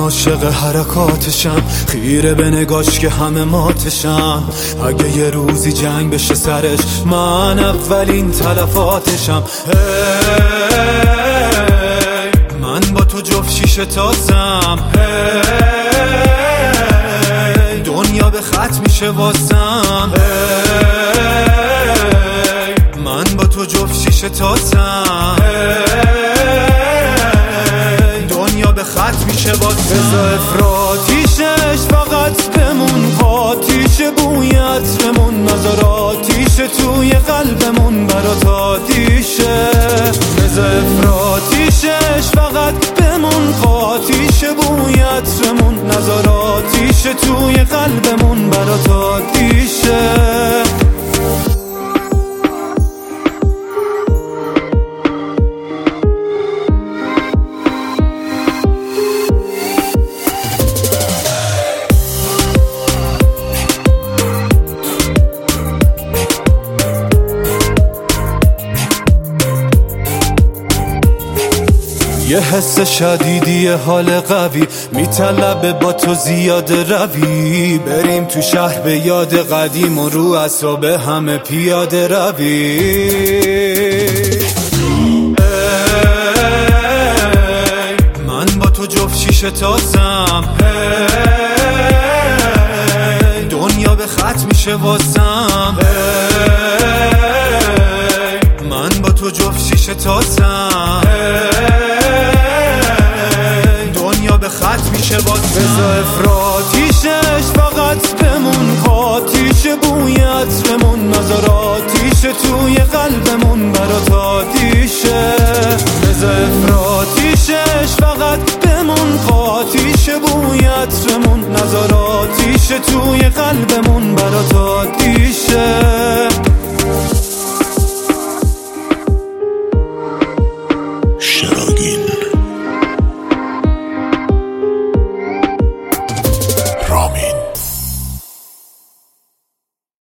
عاشق حرکاتشم، خیره به نگاش که همه ماتشم. اگه یه روزی جنگ بشه سرش، من اولین تلفاتشم. من با تو جفت شیشه تازم، دنیا به خط میشه واسم. من با تو جفت شیشه تازم، دنیا به خط میشه واسم. بذار افراتیشش فقط بمون، قاتیش بوی عطرمون، نظر آتیش توی قلبمون برات آتیشه. بذار افراتیشش فقط بمون، قاتیش بوی عطرمون، نظر آتیش توی قلبمون برات آتیشه. یه حس شدیدی حال قوی میطلبه با تو زیاده روی، بریم تو شهر به یاد قدیم و رو اعصاب همه پیاده روی. من با تو جفت شیشه تازم، دنیا به خط میشه واسم. من با تو جفت شیشه تازم، دنیا به خط میشه واسم. بذار افراتیشش فقط بمون، قاتیش بوی عطرمون، نظر آتیش توی قلبمون برات آتیشه. بذار افراتیشش فقط بمون، قاتیش بوی عطرمون، نظر آتیش توی قلبمون برات آتیشه.